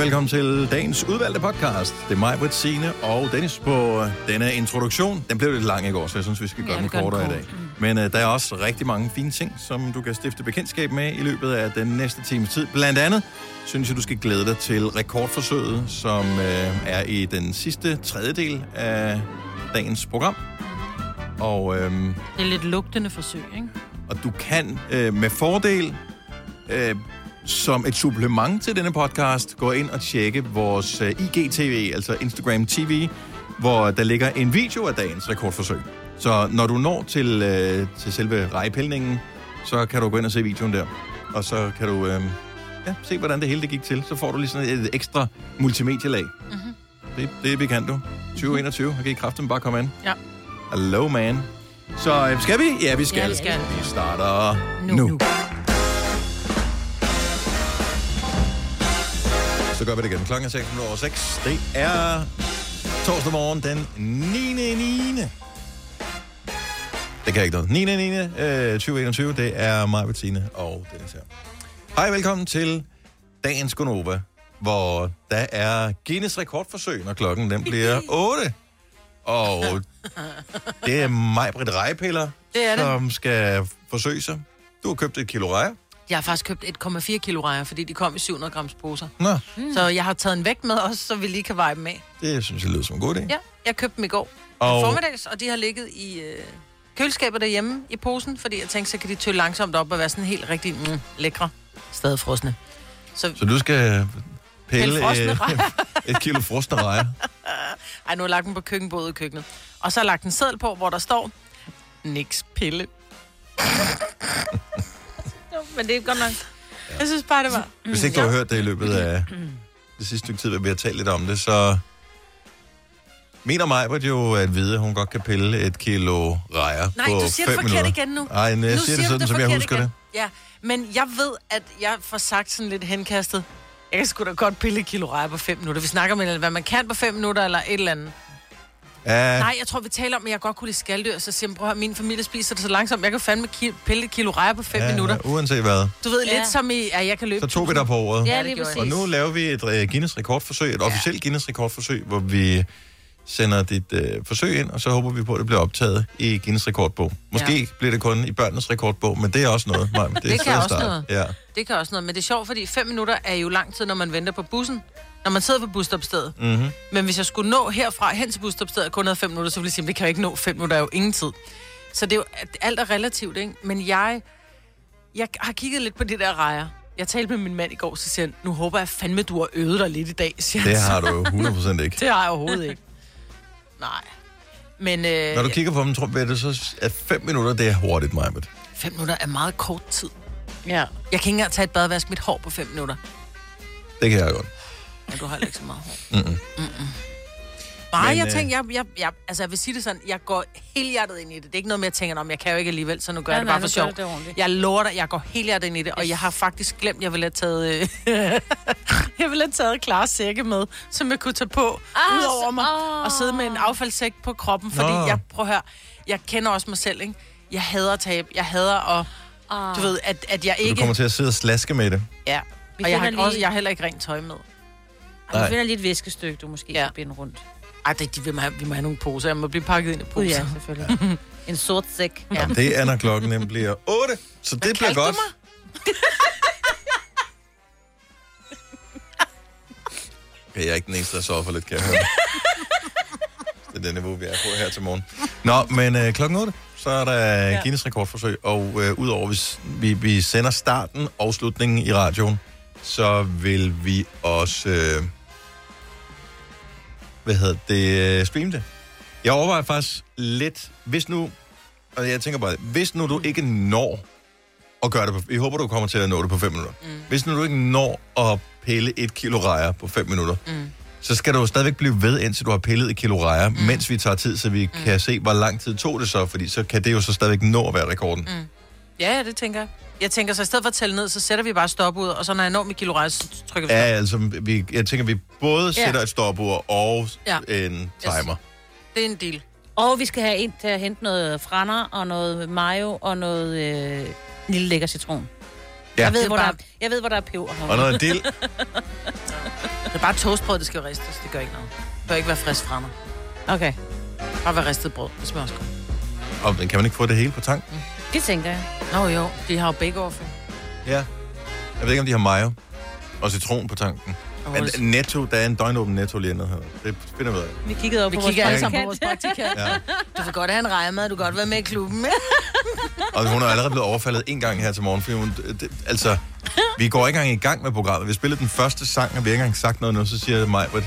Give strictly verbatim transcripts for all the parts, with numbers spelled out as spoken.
velkommen til dagens udvalgte podcast. Det er mig, Britt, Signe og Dennis på denne introduktion. Den blev lidt lang i går, så jeg synes, vi skal gøre ja, den kortere i dag. Mm. Men uh, der er også rigtig mange fine ting, som du kan stifte bekendtskab med i løbet af den næste times tid. Blandt andet synes jeg, du skal glæde dig til rekordforsøget, som uh, er i den sidste tredjedel af dagens program. Og, uh, det er lidt lugtende forsøg, ikke? Og du kan uh, med fordel... Uh, som et supplement til denne podcast, gå ind og tjekke vores uh, I G T V, altså Instagram T V, hvor der ligger en video af dagens rekordforsøg. Så når du når til, uh, til selve rejepælningen, så kan du gå ind og se videoen der. Og så kan du uh, ja, se, hvordan det hele det gik til. Så får du lige sådan et ekstra multimedielag. Mm-hmm. Det, det vi kan du. tyve enogtyve, har I kraften bare komme ind? Ja. Hello, man. Så uh, skal vi? Ja, vi skal. Ja, vi skal. Vi starter nu. nu. Så gør vi det igen. Klokken er seks minutter over seks. Det er torsdag morgen den niende niende Det kan jeg ikke noget. niende niende tyve enogtyve Det er mig, Bettine og Dennis her. Hej, velkommen til dagens Gonova, hvor der er Guinness rekordforsøg, når klokken den bliver otte. Og det er mig, Britt Rejepiller, som skal forsøge sig. Du har købt et kilo rejer. Jeg har faktisk købt et komma fire kilo rejer, fordi de kom i syv hundrede grams poser. Nå. Mm. Så jeg har taget en vægt med også, så vi lige kan veje dem af. Det synes jeg lyder som en god idé. Ja, jeg købte dem i går. Og... formiddags, og de har ligget i øh, køleskabet derhjemme i posen, fordi jeg tænkte, så kan de tølle langsomt op og være sådan helt rigtig mm, lækre. Stadig frosne. Så, så du skal pille øh, et kilo frosne rejer? Ej, nu har jeg lagt dem på køkkenbordet i køkkenet. Og så har jeg lagt en seddel på, hvor der står, niks pille. Men det er godt nok. Ja. Jeg synes bare, det var... Hvis ikke du har hørt det i løbet af det sidste stykke tid, hvor vi har talt lidt om det, så mener mig på jo at vide, at hun godt kan pille et kilo rejer Nej, på fem minutter. Nej, du siger det forkert igen nu. Nej, jeg nu siger, siger det sådan, det som jeg husker igen. det. Ja, men jeg ved, at jeg får sagt sådan lidt henkastet. Jeg kan sgu da godt pille et kilo rejer på fem minutter. Vi snakker om, hvad man kan på fem minutter, eller et eller andet. Ja. Nej, jeg tror, vi taler om, at jeg godt kunne lide skaldyr, så siger jeg, prøv at min familie spiser det så langsomt. Jeg kan fandme ki- pille et kilo rejer på fem ja, minutter. Ja, uanset hvad. Du ved, ja. lidt som i, at jeg kan løbe. Så tog vi der på ordet. Ja, lige præcis. Og nu laver vi et uh, Guinness rekordforsøg, et ja. officielt Guinness rekordforsøg, hvor vi sender dit uh, forsøg ind, og så håber vi på, at det bliver optaget i Guinness rekordbog. Måske ja. bliver det kun i børnenes rekordbog, men det er også noget. Nej, det, det kan også noget. Ja. Det kan også noget, men det er sjovt, fordi fem minutter er jo lang tid, når man venter på bussen. Når man sidder på busstopstedet. Mm-hmm. Men hvis jeg skulle nå herfra hen til busstopstedet kun havde fem minutter, så ville jeg sige, at det kan jeg ikke nå. Fem minutter er jo ingen tid. Så det er jo, alt er relativt, ikke? Men jeg, jeg har kigget lidt på de der rejer. Jeg talte med min mand i går, så siger han, nu håber jeg fandme, du har øvet dig lidt i dag. Siger det han, har du jo hundrede procent ikke. Det har jeg overhovedet ikke. Nej. Men, øh, når du kigger på dem, tror jeg, så at fem minutter, det er hurtigt, Majbet. Fem minutter er meget kort tid. Ja. Jeg kan ikke engang tage et bad og vaske mit hår på fem minutter. Det kan jeg godt. Og du har ikke så meget hår. Mm-mm. Mm-mm. Nej, Men, jeg tænker, jeg, jeg, jeg, altså jeg vil sige det sådan, jeg går helhjertet ind i det. Det er ikke noget med, at jeg tænker, om jeg kan jo ikke alligevel, så nu gør ja, jeg det bare for sjov. Jeg lover dig, jeg går helhjertet ind i det, og jeg har faktisk glemt, at jeg ville have taget, øh, jeg ville have taget klare sække med, som jeg kunne tage på ah, ud over mig, oh. og sidde med en affaldssæk på kroppen, fordi Nå. jeg, prøv at høre, jeg kender også mig selv, ikke? Jeg hader tab, jeg hader at, oh. du ved, at, at jeg så ikke... du kommer til at sidde og slaske med det? Ja, vi og jeg har, lige... også, jeg har heller ikke rent tøj med. Ej, du finder lige et viskestykke, du måske ja. kan binde rundt. Ej, det, de vil have, vi må have nogle poser. Jeg må blive pakket ind i poser. Uh, ja, selvfølgelig. Ja. En sort sæk. Ja. Jamen, det er, når klokken nemlig bliver otte, så det Hvad bliver godt. Okay, jeg er ikke den eneste, der sover for lidt, kan jeg høre. Det er det niveau, vi er på her til morgen. Nå, men øh, klokken otte, så er der ja. Guinness rekordforsøg, og øh, udover hvis vi, vi sender starten og slutningen i radioen, så vil vi også... Øh, hvad hedder det, streame det. Jeg overvejer faktisk lidt, hvis nu, og jeg tænker bare, hvis nu du ikke når at gøre det på, jeg håber, du kommer til at nå det på fem minutter. Mm. Hvis nu du ikke når at pille et kilo rejer på fem minutter, mm. så skal du jo stadigvæk blive ved, indtil du har pillet et kilo rejer, mm. mens vi tager tid, så vi mm. kan se, hvor lang tid tog det så, fordi så kan det jo så stadigvæk nå at være rekorden. Mm. Ja, ja, det tænker jeg. Jeg tænker, så i stedet for at tælle ned, så sætter vi bare stopud, og så når jeg når mit kilo rejse, så trykker vi stop. Ja, altså, vi, jeg tænker, vi både ja. sætter et stopur og ja. en timer. Yes. Det er en deal. Og vi skal have en til at hente noget frander, og noget mayo, og noget øh, lille lækker citron. Ja. Jeg ved, hvor der er, jeg ved, hvor der er peber. Og noget dild. Det er bare toastbrød, det skal jo ristes. Det gør ikke noget. Det bør ikke være frisk fra mig. Okay. Bare være ristet brød. Det smager også godt. Og kan man ikke få det hele på tanken? Mm. Det tænker jeg. Nå jo, de har jo bake-off. Ja. Jeg ved ikke, om de har mayo og citron på tanken. Men Netto, der er en døgnåben Netto lige her. Det finder vi ud af. Vi kiggede op vi på vores kigger alle sammen på vores praktikant. Ja. Du får godt have en rejemad, du kan godt være med i klubben. Og hun er allerede blevet overfaldet en gang her til morgen, fordi hun, det, altså, vi går ikke engang i gang med programmet. Vi spillede den første sang, og vi har ikke engang sagt noget nu, så siger mig, Britt,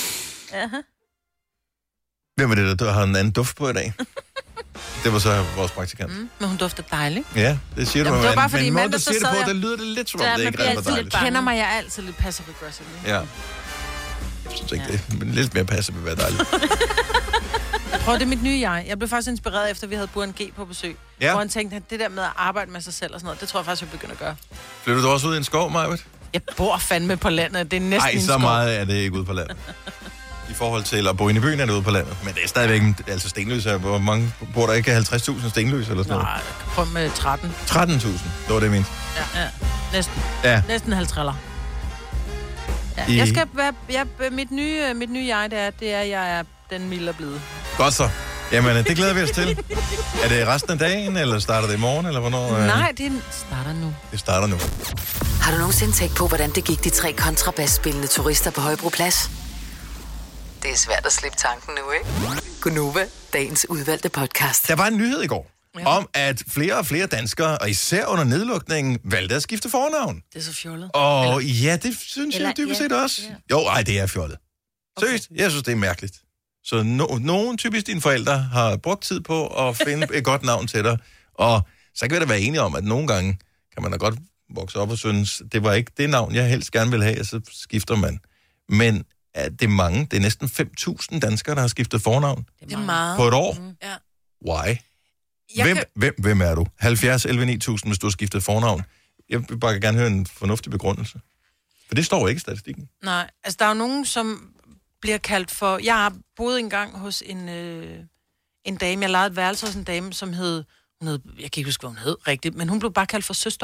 hvem er det, der har en anden duft på i dag? Det var så vores praktikant. Mm, men hun dufter dejligt. Ja, det siger du. Jamen, det var bare, men fordi måden, du siger det på, jeg... der lyder det lidt som om, det ikke er dejligt. Lidt kender mig, jeg er altid lidt passive-aggressive. Ja. Jeg synes ikke, ja. det men lidt mere passive vil være dejligt. Prøv, det er mit nye jeg. Jeg blev faktisk inspireret, efter vi havde Burhan G på besøg. Ja. Hvor han tænkte, at det der med at arbejde med sig selv og sådan noget, det tror jeg faktisk, jeg begynder at gøre. Flytter du også ud i en skov, Majbert? Jeg bor fandme på landet. Det er næsten Ej, en så skov. meget er det ikke ude på landet. I forhold til at bo inde i byen er det ude på landet. Men det er stadigvæk, altså Stenløse, hvor mange bor der ikke halvtreds tusind Stenløse eller sådan noget? Nej, prøv med tretten. tretten tusind, det var det, jeg mente. Ja, ja. Næsten. Ja. Næsten halvtreds. Ja. I... Jeg skal være, jeg, mit, nye, mit nye jeg, det er, det er, jeg er den milde og blide. Godt så. Jamen, det glæder vi os til. Er det resten af dagen, eller starter det i morgen, eller hvornår? Nej, det starter nu. Det starter nu. Har du nogensinde tænkt på, hvordan det gik de tre kontrabasspillende turister på Højbroplads? Det er svært at slippe tanken nu, ikke? Gunova, dagens udvalgte podcast. Der var en nyhed i går, ja. om at flere og flere danskere, og især under nedlukningen, valgte at skifte fornavn. Det er så fjollet. Og eller, ja, det synes eller, jeg dybest set ja, også. Ja. Jo, ej, det er fjollet. Okay. Seriøst, jeg synes, det er mærkeligt. Så no, nogen, typisk dine forældre, har brugt tid på at finde et godt navn til dig. Og så kan vi da være enige om, at nogle gange kan man da godt vokse op og synes, det var ikke det navn, jeg helst gerne vil have, og så skifter man. Men at det er mange, det er næsten fem tusind danskere, der har skiftet fornavn. Det er meget. På et år. Mm. Ja. Why? Hvem, kan... hvem, hvem er du? halvfjerds elleve ni tusind, hvis du har skiftet fornavn. Jeg vil bare gerne høre en fornuftig begrundelse. For det står ikke i statistikken. Nej, altså der er jo nogen, som bliver kaldt for... Jeg har boet engang hos en, øh, en dame, jeg lejede et værelse hos en dame, som hed... Hun hed jeg kan ikke huske, hvad hun hed rigtigt, men hun blev bare kaldt for søster.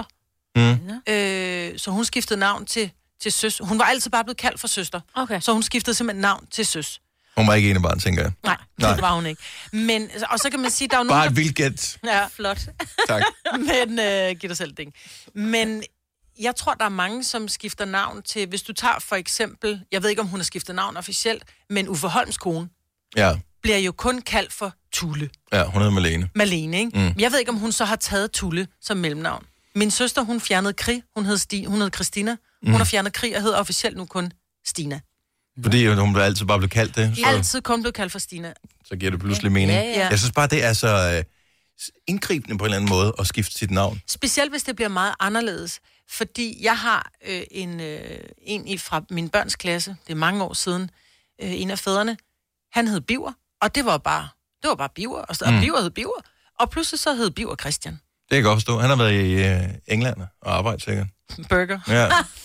Mm. Øh, så hun skiftede navn til... til søs. Hun var altid bare blevet kaldt for søster. Okay. Så hun skiftede simpelthen navn til søs. Hun var ikke ene barn, tænker jeg. Nej, Nej, det var hun ikke. Men, og så kan man sige, der er jo nogen... Bare et vildt gæt. Ja, flot. Tak. Men, øh, giv dig selv ding. Men jeg tror, der er mange, som skifter navn til... Hvis du tager for eksempel... Jeg ved ikke, om hun har skiftet navn officielt, men Uffe Holms kone ja. bliver jo kun kaldt for Tulle. Ja, hun hedder Malene. Malene, ikke? Mm. Jeg ved ikke, om hun så har taget Tulle som mellemnavn. Min søster, hun fjernede Krig. Hun hed, Sti, hun hed Christina. Hun mm. har fjernet Krig og hedder officielt nu kun Stina. Fordi hun blev altid bare blevet kaldt det? Så... Altid kun blev kaldt for Stina. Så giver det pludselig mening. Ja, ja. Jeg synes bare, det er så øh, indgribende på en eller anden måde at skifte sit navn. Specielt hvis det bliver meget anderledes. Fordi jeg har øh, en, øh, en i fra min børns klasse, det er mange år siden, øh, en af fædrene, han hed Biver, og det var bare, det var bare Biver, og, så, mm. og Biver hed Biver, og pludselig så hed Biver Christian. Det kan jeg godt forstå. Han har været i øh, England og arbejdet sikkert. Burger. Ja,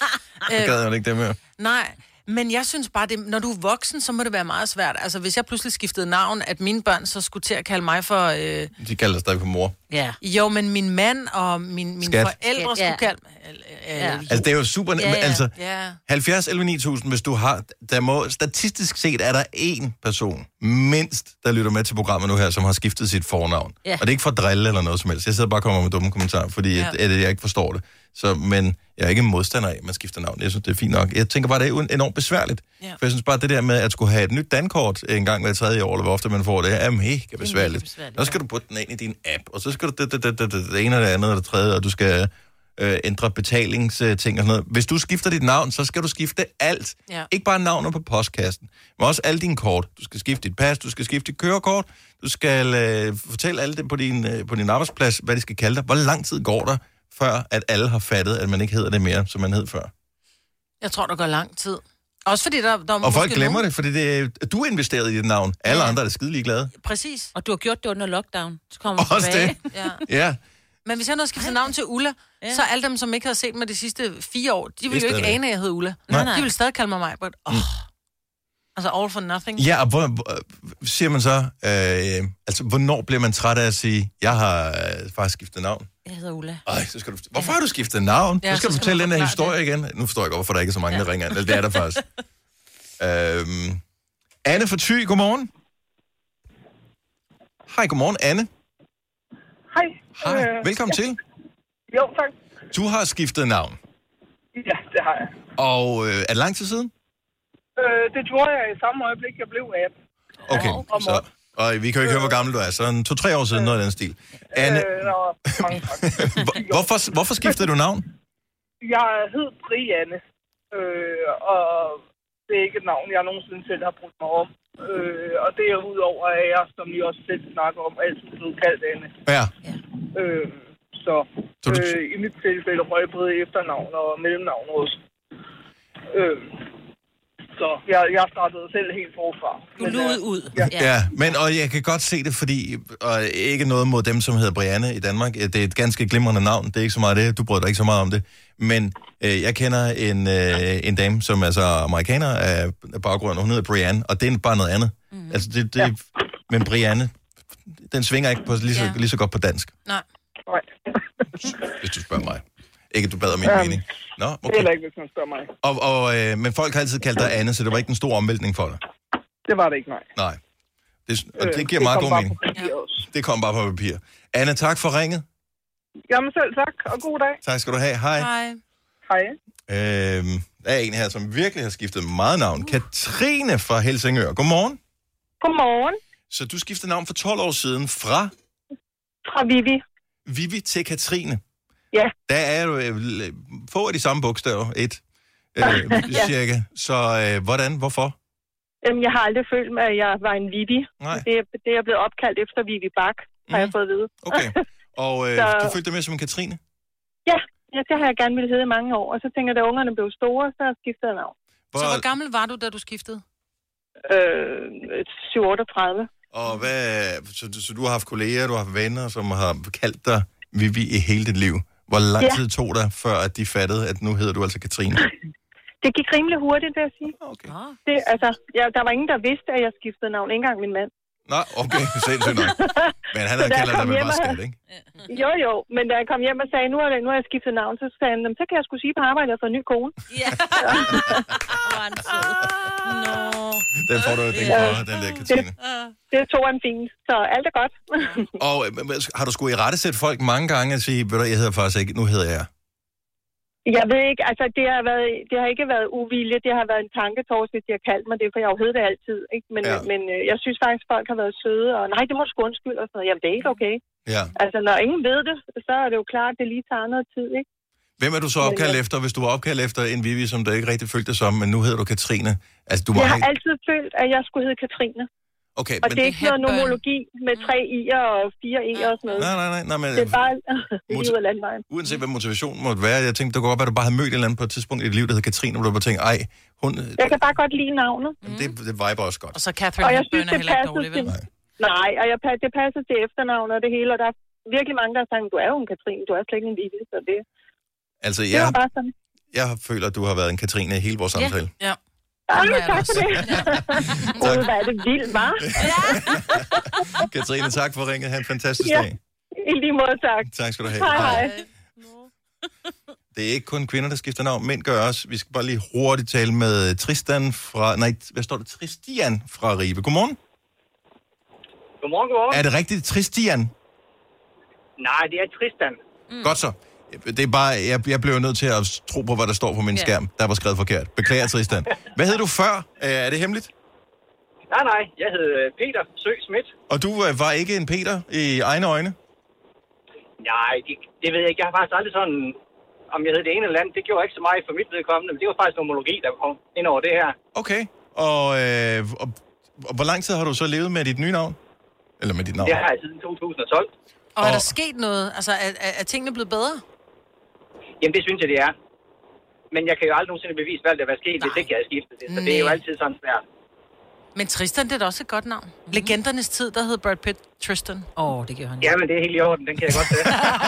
det gad jeg ikke det med. Nej, men jeg synes bare, det, når du er voksen, så må det være meget svært. Altså, hvis jeg pludselig skiftede navn, at mine børn så skulle til at kalde mig for... Øh... De kalder dig stadig for mor. Ja. Jo, men min mand og min, mine Skat. forældre Skat, ja. skulle kalde... Øh, øh, ja. Altså, det er jo super... Ja, ja. Altså, ja. halvfjerds elleve ni tusind, hvis du har... Der må, statistisk set er der én person, mindst, der lytter med til programmet nu her, som har skiftet sit fornavn. Ja. Og det er ikke for at drille eller noget som helst. Jeg sidder bare og kommer med dumme kommentarer, fordi ja. at, at jeg ikke forstår det. Så, men jeg er ikke modstander af, at man skifter navn. Jeg synes, det er fint nok. Jeg tænker bare, det er enormt besværligt. Ja. For jeg synes bare, det der med at skulle have et nyt dankort en gang hver tredje år, eller hvor ofte man får det, er mega besværligt. besværligt. Så skal du putte den ind i din app, og så skal du det, det, det, det, det ene og det andet og det tredje, og du skal øh, ændre betalingsting og sådan noget. Hvis du skifter dit navn, så skal du skifte alt. Ja. Ikke bare navnet på postkassen, men også alle dine kort. Du skal skifte dit pas, du skal skifte dit kørekort, du skal øh, fortælle alle det på din, øh, på din arbejdsplads, hvad de skal kalde dig. Hvor lang tid går der, før at alle har fattet, at man ikke hedder det mere, som man hed før? Jeg tror, der går lang tid. Også fordi der, der og folk glemmer nogen... det, fordi det er, du er investeret i dit navn. Alle ja. andre er skidelig glade. Præcis. Og du har gjort det under lockdown. Så kommer du også tilbage. Det. Ja. ja. Men hvis jeg nu skifter navn til Ulla, ja. så alle dem, som ikke har set mig de sidste fire år, de vil jo ikke ane, at jeg hedder Ulla. Nej, nej. De vil stadig kalde mig mig, but oh. mm. Altså all for nothing. Ja, og hvor, hvor siger man så, øh, altså hvornår bliver man træt af at sige, jeg har øh, faktisk skiftet navn? Jeg hedder Ulla. Ej, så skal du, hvorfor ja. har du skiftet navn? Ja, nu skal du fortælle den her historie det. igen. Nu forstår jeg godt, hvorfor der ikke er så mange, ja. der ringer ind. Eller det er der faktisk. Øhm, Anne fra Thy, godmorgen. Hej, godmorgen, Anne. Hej. Hej, Øh, velkommen ja. til. Jo, tak. Du har skiftet navn. Ja, det har jeg. Og øh, er det lang tid siden? Øh, det gjorde jeg i samme øjeblik, jeg blev atten. Okay, så, og vi kan jo ikke høre, hvor gammel du er. Så en to-tre år siden, noget af den stil. Anne, Øh, nå, mange tak. hvorfor, hvorfor skiftede du navn? Jeg hed Brianne, øh, og det er ikke et navn, jeg nogensinde selv har brugt mig om. Øh, og det er udover, at jeg, som I også selv snakker om, altid blevet kaldt Anne. Ja. Øh, så Så du- øh, i mit tilfælde røg både efternavn og mellemnavn også. Øh, så jeg, jeg startede selv helt forfra. Du lugede ud. Ja. Ja, men og jeg kan godt se det, fordi og ikke noget mod dem, som hedder Brianne i Danmark. Det er et ganske glimrende navn. Det er ikke så meget det. Du bryder dig ikke så meget om det. Men øh, jeg kender en, øh, en dame, som er så amerikaner af baggrund. Hun hedder Brianne, og det er bare noget andet. Mm. Altså, det, det, ja. Men Brianne, den svinger ikke på, lige, så, Ja. lige så godt på dansk, Nej. Nej. hvis du spørger mig. Ikke, at du bad om min Ja. mening. Nå, Det er okay. heller ikke, hvis man spørger mig. Og, og, øh, men folk har altid kaldt dig Anne, så det var ikke en stor omvæltning for dig. Det var det ikke, nej. Nej. Det, og Øh, det giver meget kom god bare mening. på papir også. Det kom bare på papir. Anne, tak for ringet. Jamen selv tak, og god dag. Tak skal du have. Hej. Hej. Hej. Øhm, der er en her, som virkelig har skiftet meget navn. Katrine fra Helsingør. Godmorgen. Godmorgen. Så du skiftede navn for tolv år siden fra Fra Vivi. Vivi til Katrine. Ja. Der er jo øh, få af de samme bogstaver. Et. Øh, Ja. cirka. Så øh, hvordan? Hvorfor? Jamen, jeg har aldrig følt mig, at jeg var en Vivi. Nej. Det, er- det er blevet opkaldt efter Vivi Bak, har Mhm. jeg fået at vide. Okay. Og øh, Så- du følte dig med som en Katrine? Ja, ja, det har jeg gerne ville hedde i mange år. Og så tænker jeg, da ungerne blev store, så skiftede jeg navn. Så hvor gammel var du, da du skiftede? Øh, syv otteogtredive. Og hvad, så, så du har haft kolleger, du har haft venner, som har kaldt dig Vivi i hele dit liv. Hvor lang Ja. tid tog det, før at de fattede, at nu hedder du altså Katrine? Det gik rimelig hurtigt, vil jeg sige. Okay. Det, altså, ja, der var ingen, der vidste, at jeg skiftede navn. Ikke engang min mand. Nå, okay, sindssygt nok. Men han Så havde da jeg kaldt dig kom vel hjem bare og- skat, ikke? Jo, jo. Men da jeg kom hjem og sagde, nu har jeg, nu har jeg skiftet navn, så sagde han, "Jamen, så kan jeg skulle sige på arbejde, at jeg har fået en ny kone." Ja. Hvor er han sød. Nå. Den får du jo den, ja. den der Katrine. Det tog han fint. Så alt er godt. Og øh, har du skulle i rette sætte folk mange gange og sige, ved du, jeg hedder faktisk ikke, nu hedder jeg. Jeg ved ikke, altså det har, været, det har ikke været uvilje, det har været en tanketors, hvis de har kaldt mig det, for jeg har jo hedder det altid. Ikke? Men, Ja. ja. men øh, jeg synes faktisk, folk har været søde, og nej, det må du sgu undskylde, og sådan noget. Jamen, det er ikke okay. Ja. Altså, når ingen ved det, så er det jo klart, at det lige tager noget tid, ikke? Hvem er du så opkaldt efter, hvis du var opkaldt efter en Vivi, som du ikke rigtig følte dig som, men nu hedder du Katrine? Altså, du må Jeg har ikke... altid følt, at jeg skulle hedde Katrine. Okay, Og men... det er ikke noget nomologi med tre i'er og fire i'er og sådan noget. Nej, nej, nej, nej, men... Det er bare Motiv- livet af landvejen. Uanset hvad motivationen måtte være, jeg tænkte, det kunne godt være, at du bare havde mødt et eller andet på et tidspunkt i dit liv, der hedder Katrine, hvor du bare tænkte, ej, hun... Jeg kan bare godt lide navnet. Det, det viber også godt. Og så Catherine Og jeg synes, Hepburn er det heller ikke passer dårlig, vel? til... Nej, og jeg, pa- det passer til efternavnet og det hele, og der er virkelig mange, der har sagt, du er jo en Katrine, du er slet ikke en Vivi, så det, Altså, det jeg, var bare sådan. jeg føler, at du har været en Katrine i hele vores samtale. Ja. Ej, Det må jeg tak også. for det. Tak. Gud, hvad er det vildt, hva'? Katrine, tak for ringet. Ha' en fantastisk Ja. dag. I lige måde, tak. Tak skal du have. Hej, hej. Det er ikke kun kvinder, der skifter navn. Mænd gør også. Vi skal bare lige hurtigt tale med Tristan fra... Nej, hvad står der? Tristian fra Ribe. Godmorgen. Godmorgen, godmorgen. Er det rigtigt Tristian? Nej, det er Tristan. Mm. Godt så. Det er bare... Jeg, jeg blev nødt til at tro på, hvad der står på min Ja. skærm. Der var skrevet forkert. Beklager, Tristan. Hvad hed du før? Øh, Er det hemmeligt? Nej, nej, jeg hed øh, Peter Sø Schmidt. Og du øh, var ikke en Peter i egne øjne? Nej, det, det ved jeg ikke. Jeg har faktisk aldrig sådan... Om jeg hed det ene eller andet, det gjorde ikke så meget for mit vedkommende. Men det var faktisk nomologi, der kom ind over det her. Okay. Og, øh, og, og hvor lang tid har du så levet med dit nye navn? Eller med dit navn? Det har jeg siden to tusind og tolv. Og er der Og- sket noget? Altså, er, er, er tingene blevet bedre? Jamen, det synes jeg, det er. Men jeg kan jo aldrig nogensinde bevise, hvad der var sket, hvis Nej. ikke jeg havde skiftet det. Så det er jo Nej. altid sådan svært. Men Tristan, det er da også et godt navn. Mm. Legendernes tid, der hed Brad Pitt Tristan. Åh, oh, det gør han. Jamen, det er helt i orden. Den kan jeg godt se.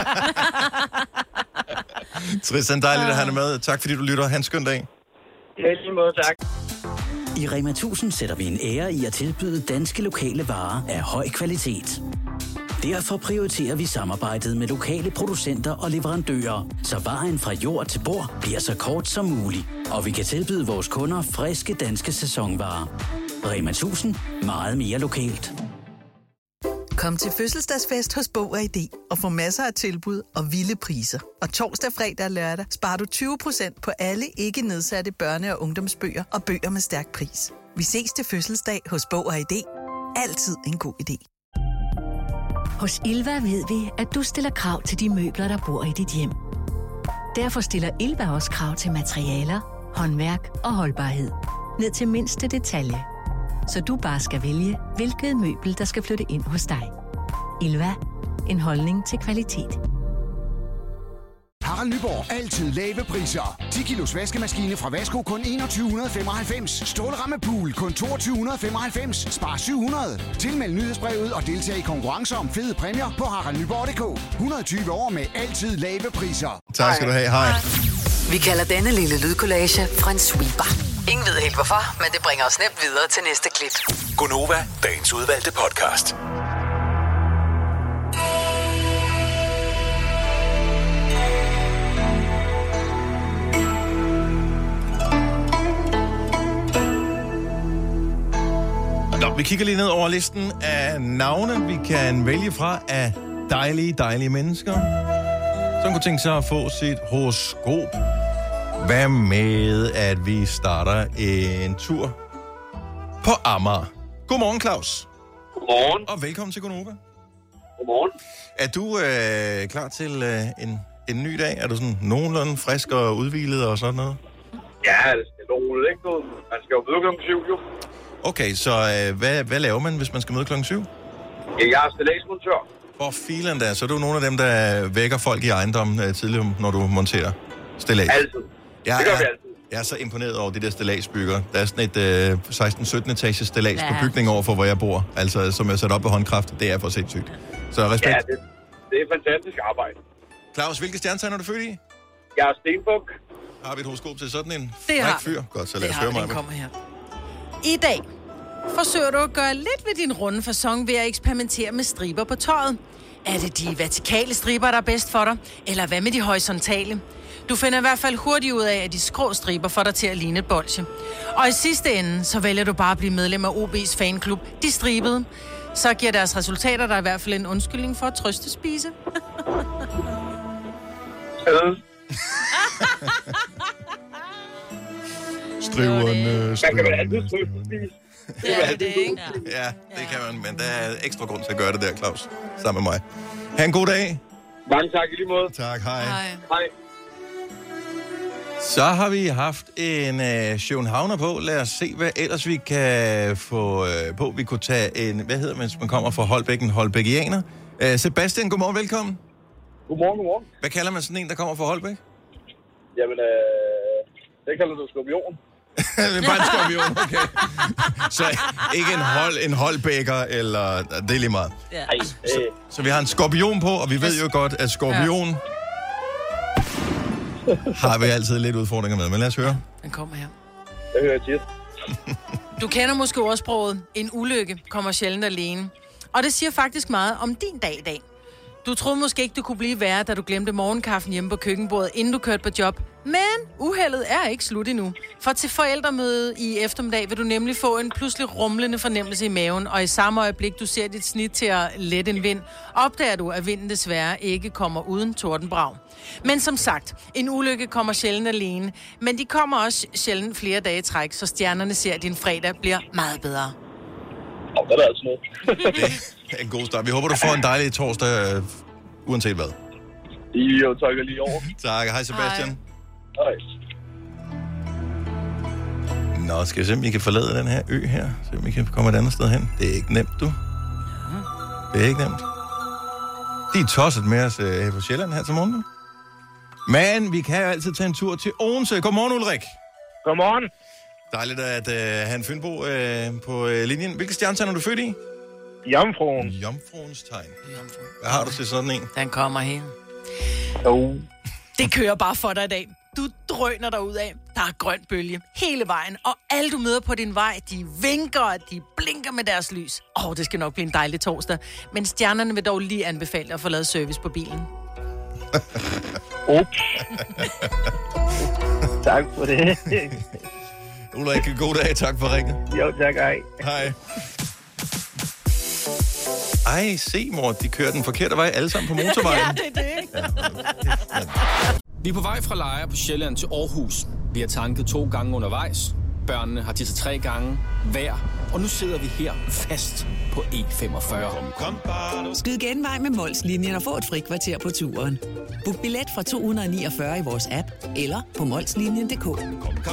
Tristan, dejligt at have dig med. Tak fordi du lytter. Ha' en skøn dag. Ja, i lige måde, tak. I Rema tusind sætter vi en ære i at tilbyde danske lokale varer af høj kvalitet. Derfor prioriterer vi samarbejdet med lokale producenter og leverandører, så vejen fra jord til bord bliver så kort som muligt. Og vi kan tilbyde vores kunder friske danske sæsonvarer. Rema tusind. Meget mere lokalt. Kom til fødselsdagsfest hos Bog og I D og få masser af tilbud og vilde priser. Og torsdag, fredag og lørdag sparer du tyve procent på alle ikke nedsatte børne- og ungdomsbøger og bøger med stærk pris. Vi ses til fødselsdag hos Bog og I D. Altid en god idé. Hos Ilva ved vi, at du stiller krav til de møbler, der bor i dit hjem. Derfor stiller Ilva også krav til materialer, håndværk og holdbarhed. Ned til mindste detalje. Så du bare skal vælge, hvilket møbel, der skal flytte ind hos dig. Ilva. En holdning til kvalitet. Harald Nyborg. Altid lave priser. ti kilos vaskemaskine fra Vasko kun enogtyve femoghalvfems. Stålramme pool kun toogtyve femoghalvfems. Spar syv hundrede. Tilmeld nyhedsbrevet og deltag i konkurrencer om fede præmier på harald nyborg punktum d k. et hundrede og tyve år med altid lave priser. Tak skal du have. Hej. Vi kalder denne lille lydkollage en sweeper. Ingen ved helt hvorfor, men det bringer os nemt videre til næste klip. Gonova, dagens udvalgte podcast. Nå, vi kigger lige ned over listen af navne, vi kan vælge fra af dejlige, dejlige mennesker, som kunne tænke sig at få sit horoskop. Hvad med, at vi starter en tur på Amager? Godmorgen, Claus. Godmorgen. Og velkommen til Gonova. Godmorgen. Er du øh, klar til øh, en, en ny dag? Er du sådan nogenlunde frisk og udhvilet og sådan noget? Ja, det er roligt, ikke? Man skal jo møde klokken syv, jo. Okay, så øh, hvad, hvad laver man, hvis man skal møde klokken syv? Ja, jeg er stilladsmontør. For filen da, så er du nogle af dem, der vækker folk i ejendommen øh, tidligere, når du monterer stillads? Altid. Jeg det gør er, vi altid. Jeg er så imponeret over de der stilladsbygger. Der er sådan et øh, seksten sytten etages stillads ja. på bygningen overfor, hvor jeg bor. Altså, som er sat op på håndkraft. Det er for sindssygt. Så respekt. Ja, det, det er fantastisk arbejde. Claus, hvilke stjernetegn er du født i? Jeg er stenbuk. Har vi et horoskop til sådan en det har fyr? Godt, så lad os høre mig. kommer her. I dag forsøger du at gøre lidt ved din runde facon ved at eksperimentere med striber på tøjet. Er det de vertikale striber, der er bedst for dig? Eller hvad med de horisontale? Du finder i hvert fald hurtigt ud af, at de skrå striber får dig til at ligne et bolsje. Og i sidste ende, så vælger du bare at blive medlem af O B's fanklub, De Stribede. Så giver deres resultater der i hvert fald en undskyldning for at trøstespise. Striverne, striverne, striverne. Ja, det er ikke. Ja, det kan man, men der er ekstra grund til at gøre det der, Claus. Sammen med mig. Ha' en god dag. Mange tak i lige måde. Tak, hej. Hej. Hej. Så har vi haft en øh, Københavner på. Lad os se, hvad ellers vi kan få øh, på. Vi kunne tage en, hvad hedder man, hvis man kommer fra Holbæk, en holbækianer. Øh, Sebastian, godmorgen, velkommen. Godmorgen, godmorgen. Hvad kalder man sådan en, der kommer fra Holbæk? Jamen, øh, det kalder du skorpion. Det er bare en skorpion, okay. Så ikke en, hold, en holdbækker, eller det er lige meget. Ja. Så, så vi har en skorpion på, og vi ved jo godt, at skorpion ja. har vi altid lidt udfordringer med. Men lad os høre. Den kommer her. Det hører jeg tit. Du kender måske ordsproget, en ulykke kommer sjældent alene. Og det siger faktisk meget om din dag i dag. Du troede måske ikke, du kunne blive værre, da du glemte morgenkaffen hjemme på køkkenbordet, inden du kørte på job. Men uheldet er ikke slut endnu. For til forældremøde i eftermiddag vil du nemlig få en pludselig rumlende fornemmelse i maven, og i samme øjeblik, du ser dit snit til at lette en vind, opdager du, at vinden desværre ikke kommer uden tordenbrag. Men som sagt, en ulykke kommer sjældent alene, men de kommer også sjældent flere dage i træk, så stjernerne ser, at din fredag bliver meget bedre. Og det er altså noget. Det er en god start. Vi håber, du får en dejlig torsdag, uh, uanset hvad. Jo, tak lige over. Tak. Hej, Sebastian. Hej. Nå, skal vi se, om vi kan forlade den her ø her? Se, om vi kan komme et andet sted hen. Det er ikke nemt, du. Det er ikke nemt. De er tosset med os uh, her på Sjælland her til morgen. Men vi kan jo altid tage en tur til Odense. Godmorgen, Ulrik. Godmorgen. Dejligt at uh, have en Fynbo uh, på uh, linjen. Hvilke stjernetegn er du født i? Jomfruen. Jomfruens tegn. Hvad har du til sådan en? Den kommer her. Jo. Det kører bare for dig i dag. Du drøner derud af. Der er grøn bølge hele vejen, og alle du møder på din vej, de vinker, og de blinker med deres lys. Åh, oh, det skal nok blive en dejlig torsdag. Men stjernerne vil dog lige anbefale at få lavet service på bilen. Ups. Tak for det. Ulrik, god dag. Tak for ringet. Jo, tak. Hej. Hej. Ej, se mor, de kører den forkerte vej alle sammen på motorvejen. Ja, det er det, ikke? Ja. Vi er på vej fra Lejre på Sjælland til Aarhus. Vi har tanket to gange undervejs. Børnene har tisset tre gange hver. Og nu sidder vi her fast på E femogfyrre. Skyd genvej med Mols-linjen og få et frikvarter på turen. Book billet fra to hundrede niogfyrre i vores app eller på molslinjen punktum d k.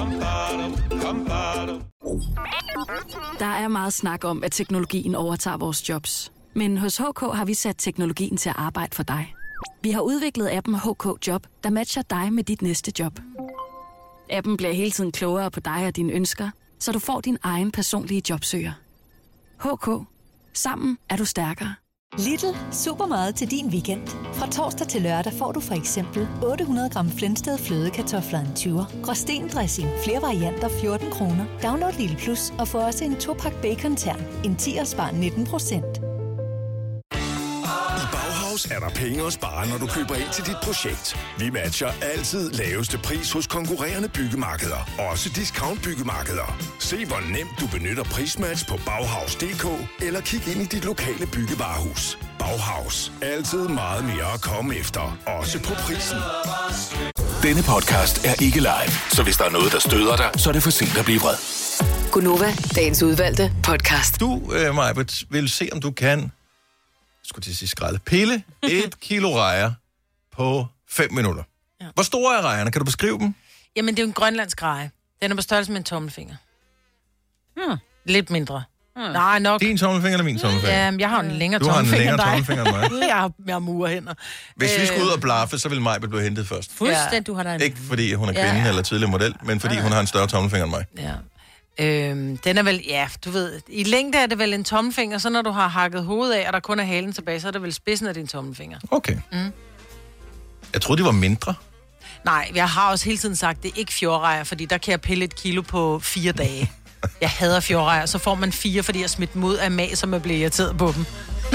Der er meget snak om, at teknologien overtager vores jobs. Men hos H K har vi sat teknologien til at arbejde for dig. Vi har udviklet appen H K Job, der matcher dig med dit næste job. Appen bliver hele tiden klogere på dig og dine ønsker, så du får din egen personlige jobsøger. H K. Sammen er du stærkere. Lidl. Supermarked til din weekend. Fra torsdag til lørdag får du for eksempel otte hundrede gram Flensted flødekartofler en tyver, Gråsten dressing, flere varianter fjorten kroner. Download Lidl Plus og få også en to-pakke bacon-tern. En tier spar nitten procent. Bauhaus er der penge at spare, når du køber ind til dit projekt. Vi matcher altid laveste pris hos konkurrerende byggemarkeder. Også discount byggemarkeder. Se hvor nemt du benytter prismatch på Bauhaus punktum d k eller kig ind i dit lokale byggevarehus. Bauhaus. Altid meget mere at komme efter. Også på prisen. Denne podcast er ikke live, så hvis der er noget, der støder dig, så er det for sent at blive vred. Gunova, dagens udvalgte podcast. Du, øh, Majbert, vil se, om du kan... skulle til at sige skralde. Pille et kilo rejer på fem minutter. Ja. Hvor store er rejerne? Kan du beskrive dem? Jamen, det er jo en grønlandsk reje. Den er på størrelse med en tommelfinger. Hmm. Lidt mindre. Hmm. Nej, nok. Din tommelfinger eller min tommelfinger? Ja, jeg har en længere du tommelfinger end dig. Du har en længere tommelfinger end mig. jeg har, jeg har murhænder. Hvis øh... vi skulle ud og blaffe, så ville Majbert blive hentet først. Fuldstændig, du har der en... Ikke fordi hun er kvinde ja. eller tidligere model, men fordi hun har en større tommelfinger end mig. Ja. Øhm, den er vel, ja, du ved, i længde er det vel en tommelfinger, så når du har hakket hovedet af, og der kun er halen tilbage, så er det vel spidsen af din tommelfinger. Okay. Mm. Jeg troede, de var mindre. Nej, jeg har også hele tiden sagt, det er ikke fjordrejer, fordi der kan jeg pille et kilo på fire dage. Jeg hader fjordrejer, så får man fire, fordi jeg smidt dem ud af mag, som jeg bliver irriteret på dem.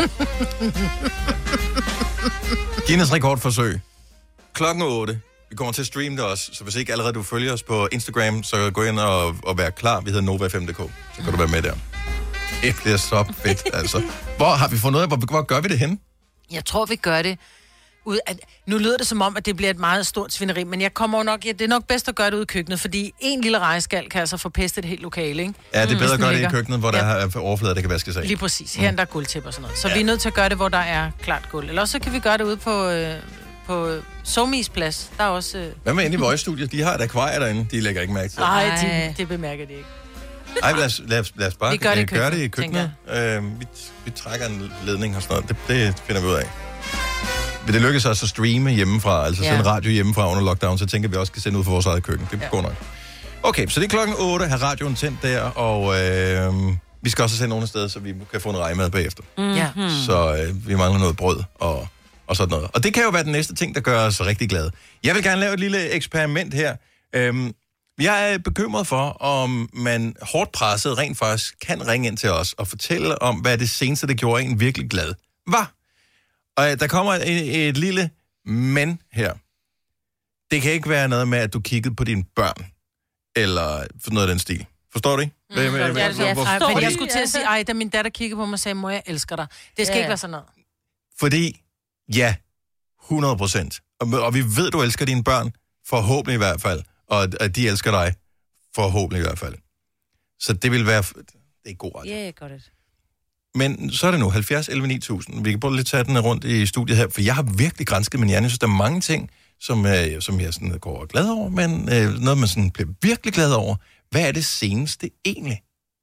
Guinness rekordforsøg. Klokken otte. Vi kommer til at streame det også, så hvis ikke allerede du følger os på Instagram, så gå ind og, og vær klar. Vi hedder Nova fem punktum d k, så kan du være med der. Det bliver så fedt, altså. Hvor har vi fundet ud af, hvor, hvor gør vi det hen? Jeg tror, vi gør det ud at, nu lyder det som om, at det bliver et meget stort svineri, men jeg kommer nok, ja, det er nok bedst at gøre det ude i køkkenet, fordi en lille rejeskal kan altså forpeste et helt lokale, ikke? Ja, det er bedre mm, at gøre det ligger. i køkkenet, hvor der ja. er overflader, der kan vaskes af. Lige præcis. Her mm. der er gulvtæpper og sådan noget. Så ja. vi er nødt til at gøre det, hvor der er klart gulv. Eller også så kan vi gøre det ude på... Øh, på Somis plads. Der er også... Øh... Hvad med inde i Voice-studiet? De har et akvarie derinde. De lægger ikke mærke til. Nej, de, det bemærker de ikke. Ej, lad os, lad os, lad os bare vi gør det i køkkenet. Gøre det i køkkenet. Øh, vi, vi trækker en ledning og sådan noget. Det, det finder vi ud af. Vil det lykkes os at streame hjemmefra, altså ja. sende radio hjemmefra under lockdown, så tænker vi også kan sende ud for vores eget køkken. Det går ja. nok. Okay, så det er klokken otte. Har radioen tændt der, og øh, vi skal også sende nogen afsted, så vi kan få en rejemad bagefter. Mm-hmm. Så øh, vi mangler noget brød og... og sådan noget. Og det kan jo være den næste ting, der gør os rigtig glade. Jeg vil gerne lave et lille eksperiment her. Øhm, jeg er bekymret for, om man hårdt presset rent faktisk kan ringe ind til os og fortælle om, hvad det seneste, det gjorde en virkelig glad var. Og øh, der kommer et, et lille men her. Det kan ikke være noget med, at du kiggede på dine børn, eller for noget af den stil. Forstår du ikke? Mm, jeg, jeg, jeg, jeg, jeg, jeg skulle til at sige, ej, da min datter kiggede på mig og sagde, mor, jeg elsker dig. Det skal ja. ikke være sådan noget. Fordi ja, hundrede procent. Og, og vi ved, du elsker dine børn, forhåbentlig i hvert fald. Og at de elsker dig, forhåbentlig i hvert fald. Så det vil være... Det er ikke god ret. Ja, yeah, godt det. Men så er det nu halvfjerds elleve ni tusind. Vi kan prøve lidt tage den rundt i studiet her, for jeg har virkelig gransket min hjerne. Jeg synes, der er mange ting, som, øh, som jeg sådan går glad over, men øh, noget, man sådan bliver virkelig glad over. Hvad er det seneste egentlig?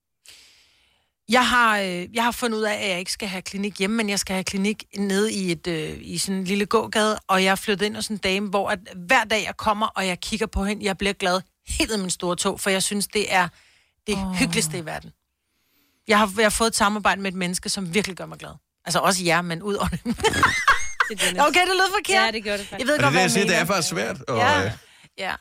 Jeg har, øh, jeg har fundet ud af, at jeg ikke skal have klinik hjemme, men jeg skal have klinik nede i, et, øh, i sådan en lille gågade, og jeg er flyttet ind hos en dame, hvor at hver dag jeg kommer, og jeg kigger på hende, jeg bliver glad helt af min store tog, for jeg synes, det er det oh. hyggeligste i verden. Jeg har, jeg har fået et samarbejde med et menneske, som virkelig gør mig glad. Altså også jer, men ud over det. Okay, det lød forkert. Ja, det gør det faktisk. Jeg ved godt, hvad det, jeg siger, det er faktisk svært. Og, ja. ja.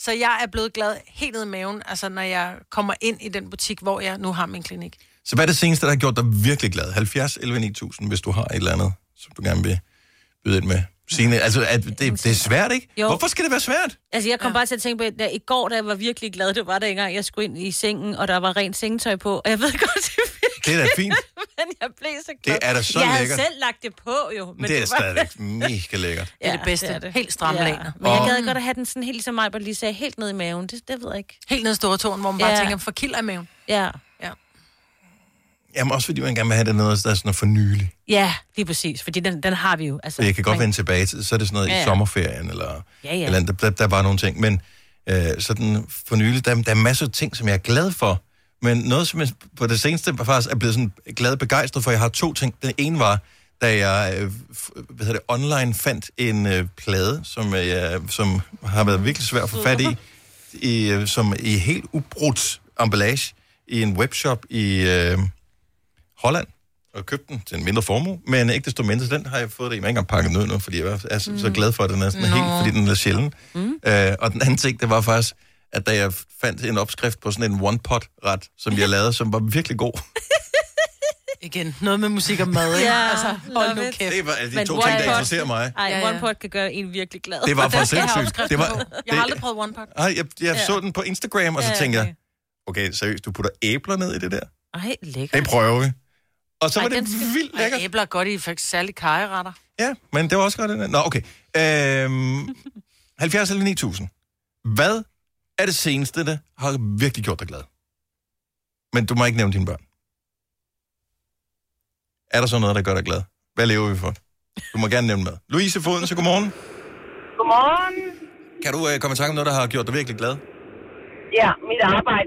Så jeg er blevet glad helt ned i maven, altså når jeg kommer ind i den butik, hvor jeg nu har min klinik. Så hvad er det seneste, der har gjort dig virkelig glad? halvfjerds elleve ni tusind, hvis du har et eller andet, som du gerne vil byde ind med. Signe, altså, at det, det er svært, ikke? Jo. Hvorfor skal det være svært? Altså, jeg kom Ja. bare til at tænke på, at i går, da jeg var virkelig glad, det var der engang, jeg skulle ind i sengen, og der var rent sengetøj på, og jeg ved godt, det er virkelig, Det er da fint. men jeg blev så glad. Det er da så jeg lækkert. havde selv lagt det på, jo. Men Men det er var... stadigvæk mega lækkert. Det er det bedste. det er det. Helt stramme Ja. laner. Men jeg Og- gad godt at have den sådan helt som mig, bare lige sagde, helt ned i maven. Det, det ved jeg ikke. Helt ned i store tåen, hvor man bare Ja. tænker, for kilder i maven. Ja. Ja. Jamen også fordi man gerne vil have det noget, der er sådan for nylig. Ja, lige præcis, fordi den, den har vi jo. Altså, Så jeg kan godt vende tilbage til, så er det sådan noget Ja, i ja. sommerferien, eller, Ja, ja. eller der, der, der er bare nogle ting. Men øh, sådan for nylig, der, der er masser af ting, som jeg er glad for. Men noget, som jeg på det seneste faktisk er blevet sådan glad begejstret for, jeg har to ting. Den ene var, da jeg øh, hvad hedder det, online fandt en øh, plade, som, øh, som har været virkelig svær at få fat i, i øh, som i helt ubrudt emballage, i en webshop i øh, Holland, og købte den til en mindre formue, men ikke desto mindre, så den har jeg fået det i. Jeg har ikke engang pakket den ud nu, fordi jeg er så, mm. så glad for, at den er sådan Nå. helt, fordi den er sjælden. Mm. Øh, og den anden ting, det var faktisk, at da jeg fandt en opskrift på sådan en one-pot-ret, som jeg lavede, som var virkelig god. Igen, noget med musik og mad, ikke? Ja, altså, hold nu kæft. Det var altså de Men to one ting, der pot- interesserer mig. Ej, Ja, ja, ja. One Pot kan gøre en virkelig glad. Det var for Den skal jeg have sindssygt. opskriften Det var, på. Jeg det, har aldrig prøvet one pot. Ej, jeg, jeg Ja. så den på Instagram, og så Ja, tænkte okay. jeg, okay, seriøst, du putter æbler ned i det der? Ej, lækkert. Det prøver vi. Og så Ej, var det den skal- vildt lækkert. Ej, æbler er godt i faktisk særlig kajeretter. Ja, men det var også godt. Det der. Nå, okay. Øhm, halvfjerds eller ni tusind. Hvad er det seneste, der har virkelig gjort dig glad? Men du må ikke nævne dine børn. Er der så noget, der gør dig glad? Hvad lever vi for? Du må gerne nævne mad. Louise Foden, så godmorgen. Godmorgen. Kan du øh, komme i tanke om noget, der har gjort dig virkelig glad? Ja, mit arbejde.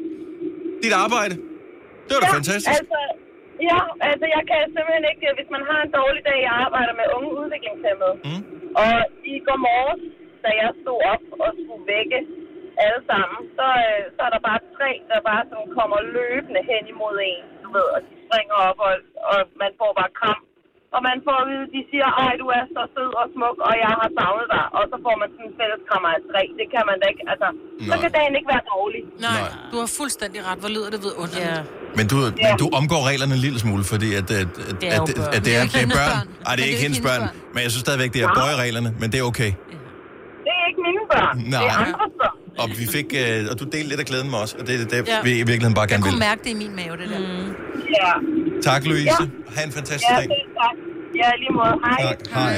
Dit arbejde? Det var da ja, fantastisk. Altså, ja, altså jeg kan simpelthen ikke, hvis man har en dårlig dag, jeg arbejder med unge udviklingshæmmede. Mm. Og i går morges, da jeg stod op og skulle vække alle sammen, så, øh, så er der bare tre, der bare sådan kommer løbende hen imod en, du ved, og de springer op, og, og man får bare kram. Og man får at vide, de siger, ej, du er så sød og smuk, og jeg har savnet dig. Og så får man sådan en fælleskrammer af tre. Det kan man da ikke, altså, så kan dagen ikke være dårlig. Nej, du har fuldstændig ret. Hvor lyder det vidunderligt. Ja. Men du, men du omgår reglerne en lille smule, fordi at, at, at, Det er jo at, børn. at det er, det er hendes børn. børn. Ej, det er ikke hendes børn. Men jeg synes stadigvæk, det er bøjereglerne, men det er okay. Det er ikke mine børn. Nej. Det er andres børn. Og vi fik, øh, og du delte lidt af glæden med os, og det er det, Ja. vi i virkeligheden bare Jeg gerne kunne vil. mærke det i min mave, det der. Mm. Ja. Tak, Louise. Ja. Ha' en fantastisk Ja, dag. det er tak. Ja, i lige måde. Hej. Tak. Hej.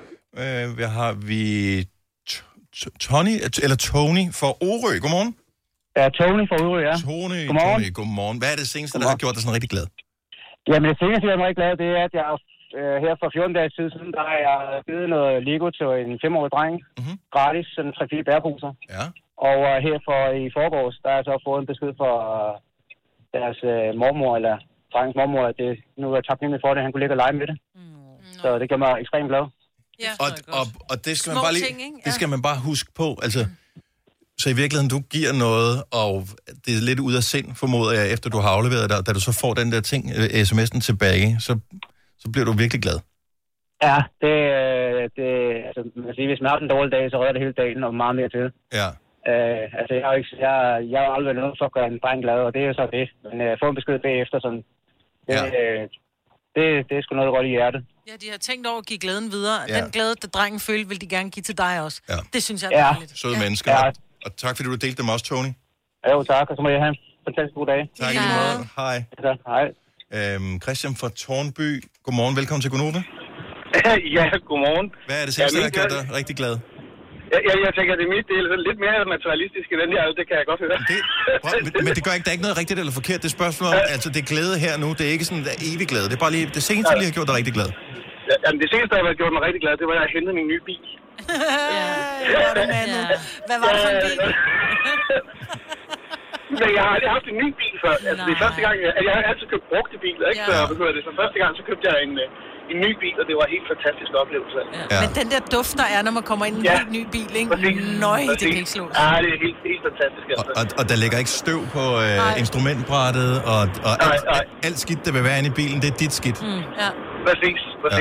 Øh, hvad har vi? T- T- Tony, eller Tony fra Orø. Godmorgen. Ja, Tony fra Orø, ja. Tony, Godmorgen. Tony, godmorgen. Hvad er det seneste, der har gjort dig sådan rigtig glad? Jamen, det seneste, jeg er rigtig glad, det er, at jeg øh, her for fjorten dage siden, der har jeg givet noget Lego til en femårig dreng. Mm-hmm. Gratis, sådan tre fire bæreposer. Ja. Og øh, her for i forgårs, der har jeg så fået en besked fra øh, deres øh, mormor, eller drengens mormor, at det, nu er jeg taknemmelig for det, han kunne ligge og lege med det. Mm. Så det gør mig ekstremt glad. Ja, Og, og, og det skal man Små bare lige, ting, ikke? det skal man bare huske på. Altså, så i virkeligheden, du giver noget, og det er lidt ud af sind, formoder jeg, efter du har afleveret dig, da du så får den der ting, øh, sms'en tilbage, så, så bliver du virkelig glad. Ja, det, øh, det altså, man kan sige, hvis man har en dårlig dag, så rører det hele dagen og meget mere til. Ja. Øh, altså, jeg har ikke, jeg, jeg har aldrig været noget for at gøre en dreng glad, og det er jo så det. Men øh, få en besked bagefter, sådan, det, Ja. øh, det, det er sgu noget godt i hjertet. Ja, de har tænkt over at give glæden videre. Ja. Den glæde, der drengen følte, vil de gerne give til dig også. Ja. Det synes jeg er Ja. dejligt. Søde Ja. mennesker. Ja. Og, og tak, fordi du delte dem også, Tony. Jo, tak, og så må jeg have en fantastisk god dag. Tak i lige måde. Hej. Ja, hej. Øhm, Christian fra Tornby. Godmorgen, velkommen til Gonova. Ja, godmorgen. Hvad er det seneste, der har gjort dig rigtig glad? Jeg, jeg, jeg tænker, at det er mit del er lidt mere materialistisk end den her, det kan jeg godt høre. Det, men, men det gør ikke, der er ikke noget rigtigt eller forkert. Det spørgsmål om, altså det er glæde her nu, det er ikke sådan, der er evig glæde. Det er bare lige, det seneste lige har gjort dig rigtig glad. Ja, jamen, det seneste, der har gjort mig rigtig glad, det var, at jeg hentede min nye bil. Hvor er du mandet? Hvad var det for en bil? Men jeg har aldrig haft en ny bil før. Altså, det er første gang, jeg, jeg har altid købt brugte biler, ikke? Ja. Så hvad hedder det, så første gang, så købte jeg en, øh, en ny bil, og det var en helt fantastisk oplevelse. Ja. Men den der duft, der er, når man kommer ind i en Ja. helt ny bil, ikke? Præcis. Nøj, det Præcis. kan ikke slås. Ja, det er helt, helt fantastisk. Og, Altså. og, og der ligger ikke støv på øh, instrumentbrættet, og, og alt, alt skidt, der vil være inde i bilen, det er dit skidt. Mm, ja. Præcis, præcis. Ja.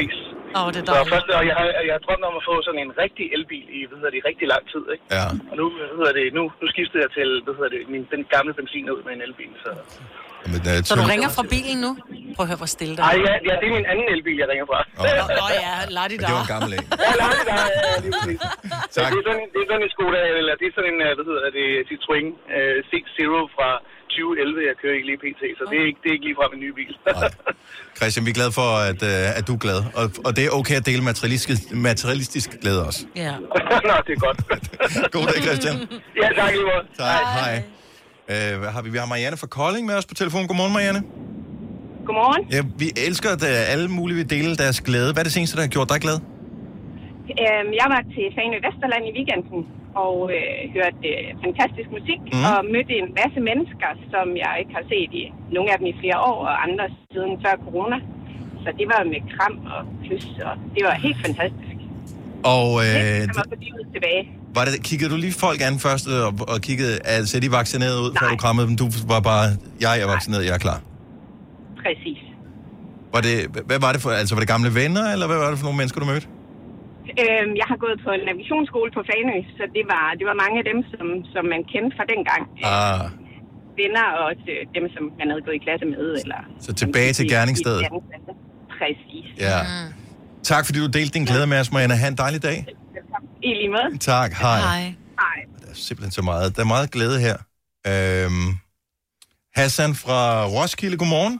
Åh, oh, det er Så dejligt. først, og jeg har, jeg har drømt om at få sådan en rigtig elbil i, hvad hedder det, rigtig lang tid, ikke? Ja. Og nu, hvad hedder det, nu, nu skiftede jeg til, hvad hedder det, min, den gamle benzin ud med en elbil, så... Men, uh, Så du ringer fra bilen nu? Prøv at høre, hvor stille der Nej, ja, ja, det er min anden elbil, jeg ringer fra. Åh oh. oh, ja, lad det Det var en gammel en. Ja, lad det der, ja, lige præcis. Tak. Det er sådan en, det er sådan en Skoda, eller det er sådan en, hvad hedder det, Citroën uh, seks nul fra tyve elleve, jeg kører i lige pt, så det er ikke, det er ikke lige fra min nye bil. Christian, vi er glade for, at, uh, at du er glad. Og, og det er okay at dele materialistisk, materialistisk glæde også. Ja. Nå, det er godt. God dag, Christian. Ja, tak lige måde. Tak, hej. Uh, hvad har vi? Vi har Marianne fra Kolding med os på telefon. Godmorgen, Marianne. Godmorgen. Ja, vi elsker, at uh, alle mulige vil dele deres glæde. Hvad er det seneste, der har gjort dig glad? Øhm, jeg var til Fanø Vesterland i weekenden og øh, hørte øh, fantastisk musik Mm. og mødte en masse mennesker, som jeg ikke har set i nogle af dem i flere år, og andre siden før corona. Så det var med kram og kys, og det var helt fantastisk. Og øh, Jeg var fordi ud tilbage. var det, kiggede du lige folk an først, og, og kiggede, altså de vaccineret ud, Nej. før du krammede dem? Du var bare, jeg er vaccineret, jeg er klar. Præcis. Var det, hvad var det for, altså var det gamle venner, eller hvad var det for nogle mennesker, du mødte? Øhm, jeg har gået på en navigationsskole på Fanø, så det var, det var mange af dem, som, som man kendte fra dengang. Ah, Venner og også øh, dem, som man havde gået i klasse med. Eller, så tilbage til gerningsstedet. Præcis. Ja. Tak fordi du delte din glæde med os, Marianne. Ha' en dejlig dag. I lige måde. Tak, hej. Hej. Hej. Der er simpelthen så meget. Der er meget glæde her. Øhm, Hassan fra Roskilde, godmorgen.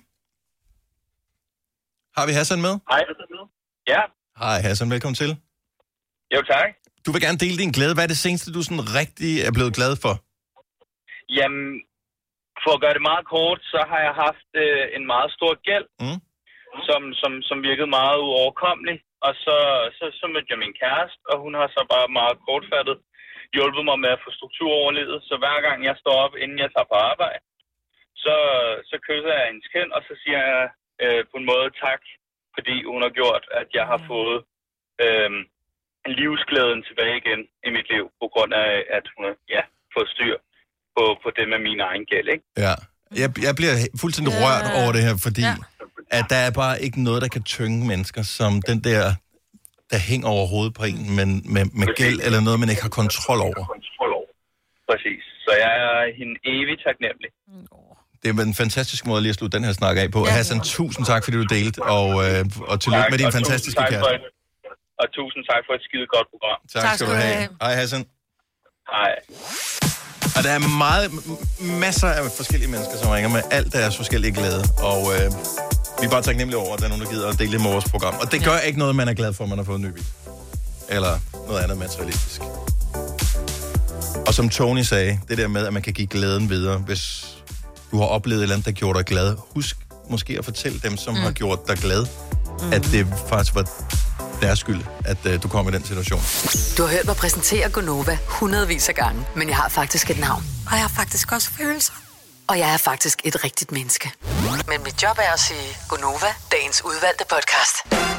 Har vi Hassan med? Hej. Ja. Hej Hassan, velkommen til. Jo, tak. Du vil gerne dele din glæde. Hvad er det seneste, du sådan rigtig er blevet glad for? Jamen, for at gøre det meget kort, så har jeg haft øh, en meget stor gæld, mm. som, som, som virkede meget uoverkommelig. Og så, så, så mødte jeg min kæreste, og hun har så bare meget kortfattet hjulpet mig med at få struktur over livet. Så hver gang jeg står op, inden jeg tager på arbejde, så, så kysser jeg hendes kind, og så siger jeg øh, på en måde tak, fordi hun har gjort, at jeg har fået øh, livsglæden tilbage igen i mit liv, på grund af, at hun har ja, fået styr på, på det med min egen gæld, ikke? Ja, jeg, jeg bliver fuldstændig rørt over det her, fordi ja. at der er bare ikke noget, der kan tynge mennesker, som den der, der hænger over hovedet på en med, med, med gæld, eller noget, man ikke har kontrol over. Præcis. Så jeg er hende evigt taknemmelig. Det er en fantastisk måde lige at slutte den her snak af på. Ja, Hassan, tusind tak, fordi du delte, og, øh, og tillykke Tak, med din og fantastiske tusind tak kæreste. for et- Og tusind tak for et skide godt program. Tak, tak skal du have. Hej Hassan. Hej. Og der er meget, masser af forskellige mennesker, som ringer med alt deres forskellige glæde. Og øh, vi er bare taknemmelige over, at der er nogen, der gider at dele det med vores program. Og det gør ikke noget, man er glad for, at man har fået en ny bil. Eller noget andet materialistisk. Og som Tony sagde, det der med, at man kan give glæden videre, hvis du har oplevet et eller andet, der gjorde dig glad. Husk måske at fortælle dem, som mm. har gjort dig glad, mm. at det faktisk var deres skyld, at uh, du kom i den situation. Du har hørt mig præsentere Gonova hundredvis af gange, men jeg har faktisk et navn. Og jeg har faktisk også følelser. Og jeg er faktisk et rigtigt menneske. Men mit job er at sige Gonova, dagens udvalgte podcast.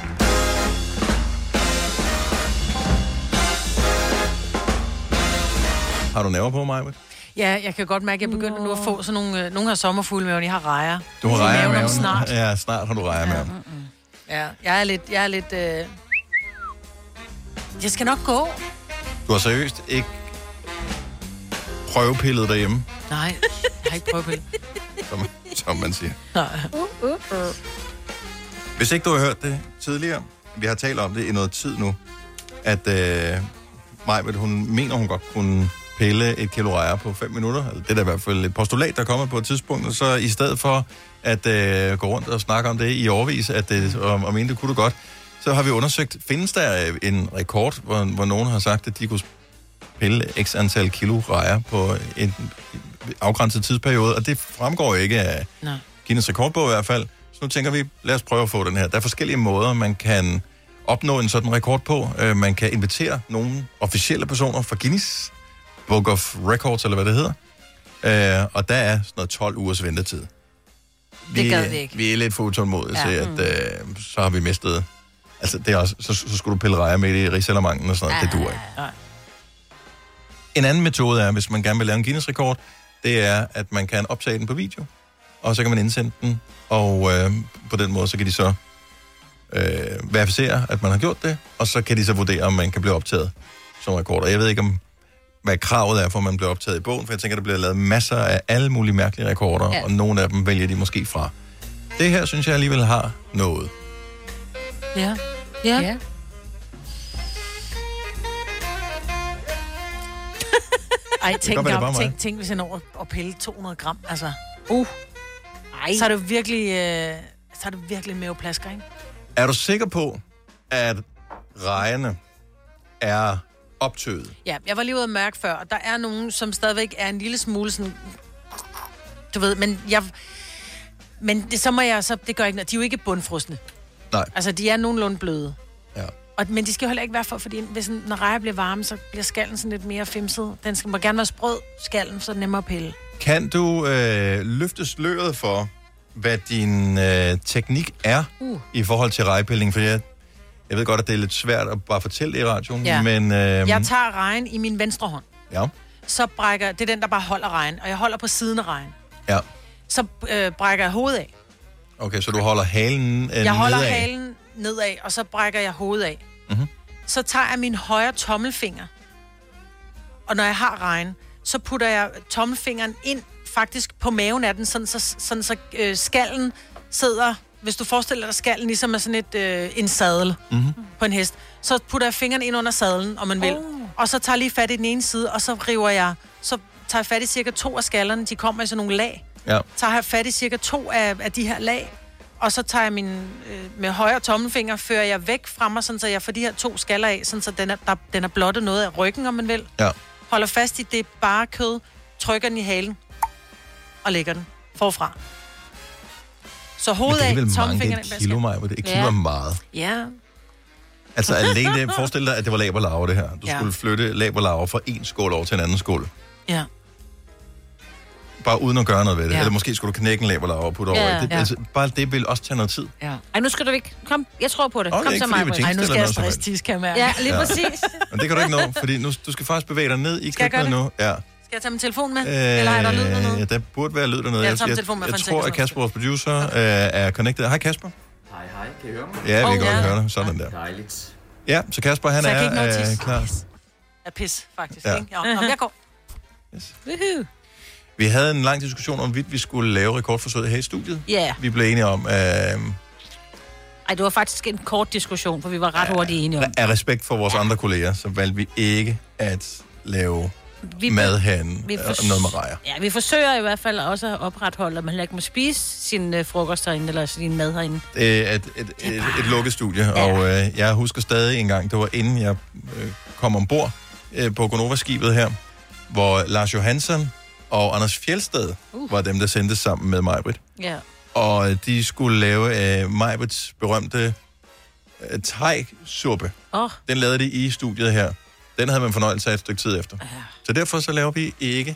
Har du nerver på mig, Maja? Ja, jeg kan godt mærke, at jeg begynder nu at få sådan nogle... Øh, nogle har sommerfugle med, og jeg har rejer. Du har rejer med maven. Snart. Ja, snart har du rejer med maven. Ja, jeg er lidt... Jeg er lidt øh... Jeg skal nok gå. Du har seriøst ikke prøvepillet derhjemme, Nej, jeg har ikke prøvepillet. som, som man siger. Nej. Uh, uh, uh. Hvis ikke du har hørt det tidligere, vi har talt om det i noget tid nu, at øh, Maja, hun mener, hun godt kunne pille et kilo rejer på fem minutter. Det er da i hvert fald et postulat, der kommer på et tidspunkt. Og så i stedet for at øh, gå rundt og snakke om det i overvis, at det, om, om det kunne du godt, så har vi undersøgt, findes der en rekord, hvor, hvor nogen har sagt, at de kunne pille x antal kilo rejer på en afgrænset tidsperiode, og det fremgår ikke af Nej. Guinness rekordbog i hvert fald. Så nu tænker vi, lad os prøve at få den her. Der er forskellige måder, man kan opnå en sådan rekord på. Man kan invitere nogle officielle personer fra Guinness Book of Records, eller hvad det hedder. Og der er sådan noget tolv ugers ventetid. Vi, det gad vi ikke. Vi er lidt for utålmodige Ja. til, at øh, så har vi mistet... Altså, det er også, så, så skulle du pille rejer med i rigsalamangen og sådan noget. Det duer ikke. Nej. En anden metode er, hvis man gerne vil lave en Guinness-rekord, det er, at man kan optage den på video, og så kan man indsende den, og øh, på den måde, så kan de så øh, verificere, at man har gjort det, og så kan de så vurdere, om man kan blive optaget som rekorder. Jeg ved ikke, om hvad kravet er for, at man bliver optaget i bogen, for jeg tænker, der bliver lavet masser af alle mulige mærkelige rekorder, ja. Og nogle af dem vælger de måske fra. Det her, synes jeg alligevel har noget. Ja. Ja. ja. Ej, tænk, godt, op, tænk, tænk, hvis jeg når at pille to hundrede gram, altså. Uh. Ej. Så er det virkelig, øh, så er det virkelig en maveplasker, ikke? Er du sikker på, at rejerne er optøet? Ja, jeg var lige ude at mærke før, og der er nogen, som stadigvæk er en lille smule sådan, du ved, men jeg, men det, så må jeg, så det gør ikke noget. De er jo ikke bundfrosne. Nej. Altså, de er nogenlunde bløde. Ja. Og, men de skal jo heller ikke være for, fordi hvis, når rejer bliver varme, så bliver skallen sådan lidt mere femset. Den skal må gerne være sprød, skallen, så er det nemmere at pille. Kan du øh, løfte sløret for, hvad din øh, teknik er uh. i forhold til rejepilning? For jeg, jeg ved godt, at det er lidt svært at bare fortælle det i radioen, ja. men... Øh, jeg tager rejen i min venstre hånd. Ja. Så brækker... Det er den, der bare holder rejen, og jeg holder på siden af rejen. Ja. Så øh, brækker jeg hovedet af. Okay, så du holder halen øh, Jeg holder nedad. halen nedad, og så brækker jeg hovedet af. Mm-hmm. Så tager jeg min højre tommelfinger, og når jeg har rejen, så putter jeg tommelfingeren ind faktisk på maven af den, sådan så, sådan så øh, skallen sidder, hvis du forestiller dig skallen ligesom er sådan et, øh, en sadel mm-hmm. på en hest, så putter jeg fingeren ind under sadlen, om man vil, oh. og så tager jeg lige fat i den ene side, og så river jeg, så tager jeg fat i cirka to af skallerne, de kommer i sådan nogle lag, ja. tager jeg fat i cirka to af, af de her lag, og så tager jeg min, øh, med højre tommelfinger, fører jeg væk fra mig, sådan så jeg får de her to skaller af, sådan så den er, der, den er blottet noget af ryggen, om man vil. Ja. Holder fast i det bare kød, trykker den i halen, og lægger den forfra. Så hovedet af, tommelfingeren... Men det er vel mange, det er et kilo, Maja, det er et kilo ja. meget. Ja. Altså alene det, forestil dig, at det var laberlarve, det her. Du ja. skulle flytte laberlarve fra en skål over til en anden skål. Ja. Bare uden at gøre noget ved det. Ja. Eller måske skulle du knække en laberlarve og putte ja. over. Det, ja. altså, bare det vil også tage noget tid. Ja. Ej, nu skal du ikke... Kom, jeg tror på det. Okay, Kom så meget. Ej, nu skal jeg stress-tis, kan jeg mærke. Ja, lige ja. præcis. Men det kan du ikke nå, fordi nu, du skal faktisk bevæge dig ned i køkkenet nu. Ja. Skal jeg tage min telefon med? Øh, Eller er der lyd dernede? Ja, der burde være lyd dernede. Jeg tager min telefon med jeg, for jeg en tror, at Kasper, vores producer, okay. er connected. Hej Kasper. Hej, hej. Kan I høre mig? Ja, vi oh, kan ja. godt høre dig. Sådan der. Dejligt. Ja, så Kasper, han så er øh, klar. Er pis, faktisk. Ja. Ikke? Jo, uh-huh. jeg går. Yes. Woohoo. Vi havde en lang diskussion om, hvorvidt vi skulle lave rekordforsøget her i studiet. Ja. Yeah. Vi blev enige om... Øh, Ej, det var faktisk en kort diskussion, for vi var ret ja, hurtigt enige om. Af respekt for vores ja. andre kolleger, så valgte vi ikke at lave vi, mad herinde vi og noget med rejer. Ja, vi forsøger i hvert fald også at opretholde, at man heller ikke må spise sin uh, frokost herinde, eller sin mad herinde. Det er et, et, et, et, et lukket studie, ja. og øh, jeg husker stadig en gang, det var inden jeg øh, kom ombord øh, på Gonova-skibet her, hvor Lars Johansson og Anders Fjeldsted uh. var dem, der sendte sammen med Majbrit. Ja. Og de skulle lave øh, Majbrits berømte øh, thai-suppe. Oh. Den lavede de i studiet her. Den havde man fornøjelse af et stykke tid efter. Ja. Så derfor så laver vi ikke...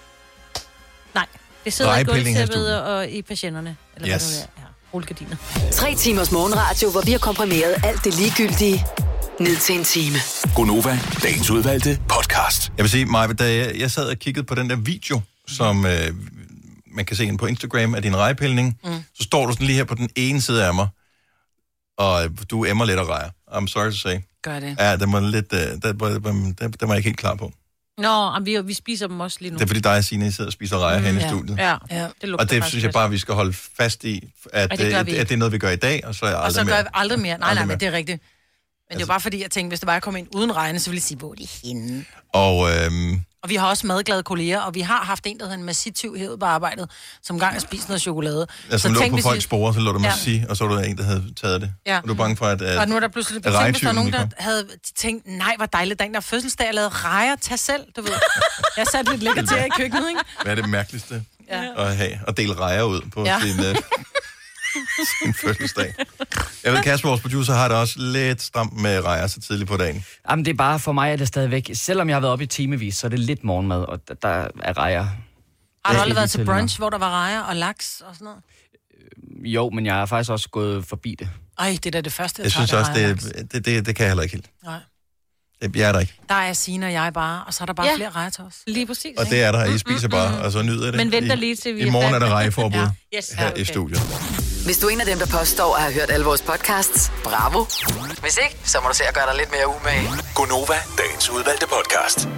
Nej, det sidder i gulvtæppet og i patienterne. Eller yes. hvad det er. Ja, rullegardiner. Tre timers morgenradio, hvor vi har komprimeret alt det ligegyldige ned til en time. Gonova, dagens udvalgte podcast. Jeg vil sige, Maja, da jeg, jeg sad og kiggede på den der video, som øh, man kan se inde på Instagram af din rejepilning, mm. så står du sådan lige her på den ene side af mig, og du emmer lidt og rejer. I'm sorry to say. Gør det. Ja, den var lidt, uh, den, den, den var jeg ikke helt klar på. Nå, vi, vi spiser dem også lige nu. Det er fordi dig og Signe sidder og spiser rejer mm, herinde ja. i studiet. Ja, ja. Det og det synes jeg bare, vi skal holde fast i, at, det, at, at det er noget, vi gør i dag, og så er jeg aldrig mere. Og så mere. gør vi aldrig mere. Nej, aldrig nej, men mere. det er rigtigt. Men altså, det er jo bare fordi, jeg tænkte, hvis det bare kom ind uden regne, så ville jeg sige, hvor er det henne? Og, øhm, og vi har også madglade kolleger, og vi har haft en, der hedder en massiv hævet på arbejdet, som gang har spist noget chokolade. Ja, som så lå på folks vi... spore, så lå der ja. Massi, og så var der en, der havde taget det. Ja. Og du er bange for, at uh, og nu er der pludselig tænkt, hvis der er nogen, der havde tænkt, nej, hvor dejligt, der er en, der fødselsdag, og lavede rejer, tag selv, du ved. Jeg satte lidt lækker til i køkkenet, ikke? Hvad er det mærkeligste ja. at have? At dele rejer ud på ja. sin... Uh, sin fødselsdag. Jeg ved, Kasper, vores producer, har det også lidt stramt med rejer så tidligt på dagen. Jamen, det er bare, for mig er det stadigvæk, selvom jeg har været oppe i timevis, så er det lidt morgenmad, og der er rejer. Har du aldrig været til brunch, hvor der var rejer og laks og sådan noget? Jo, men jeg har faktisk også gået forbi det. Ej, det er da det første, jeg, jeg tager, synes også, det, det, det, det kan jeg heller ikke helt. Nej. Jeg er der ikke. Der er Signe og jeg bare, og så er der bare ja. flere rejer til os. Lige præcis. Og det er der, I spiser bare, og så nyder det. Men venter lige til vi I, i morgen er der rejeforbud ja. yes. her ja, okay. i studiet. Hvis du er en af dem, der påstår at have hørt alle vores podcasts, bravo. Hvis ikke, så må du se at gøre dig lidt mere umage. Gonova, dagens udvalgte podcast.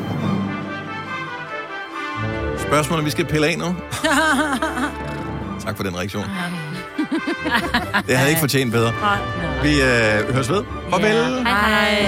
Spørgsmålet, vi skal pille af nu. Tak for den reaktion. Det havde ikke fortjent bedre. Vi øh, høres ved. Farvel. Hej hej.